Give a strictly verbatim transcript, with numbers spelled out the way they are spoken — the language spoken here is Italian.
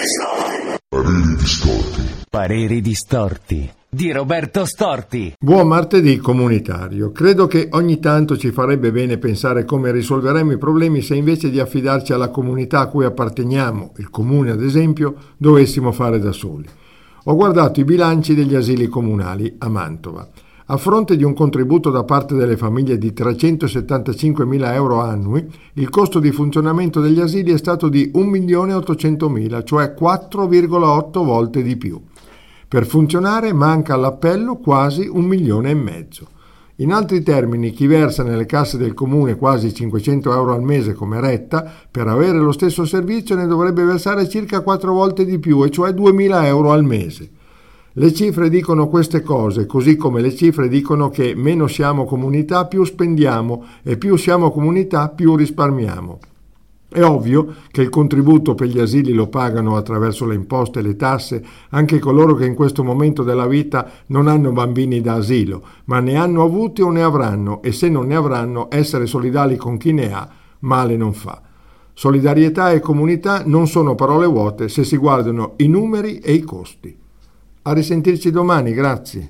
Pareri distorti. Pareri distorti di Roberto Storti. Buon martedì comunitario. Credo che ogni tanto ci farebbe bene pensare come risolveremmo i problemi se invece di affidarci alla comunità a cui apparteniamo, il comune ad esempio, dovessimo fare da soli. Ho guardato i bilanci degli asili comunali a Mantova. A fronte di un contributo da parte delle famiglie di trecentosettantacinquemila euro annui, il costo di funzionamento degli asili è stato di un milione ottocentomila, cioè quattro virgola otto volte di più. Per funzionare manca all'appello quasi un milione e mezzo. In altri termini, chi versa nelle casse del comune quasi cinquecento euro al mese come retta, per avere lo stesso servizio ne dovrebbe versare circa quattro volte di più, e cioè duemila euro al mese. Le cifre dicono queste cose, così come le cifre dicono che meno siamo comunità più spendiamo e più siamo comunità più risparmiamo. È ovvio che il contributo per gli asili lo pagano attraverso le imposte e le tasse anche coloro che in questo momento della vita non hanno bambini da asilo, ma ne hanno avuti o ne avranno, e se non ne avranno, essere solidali con chi ne ha male non fa. Solidarietà e comunità non sono parole vuote se si guardano i numeri e i costi. A risentirci domani, grazie.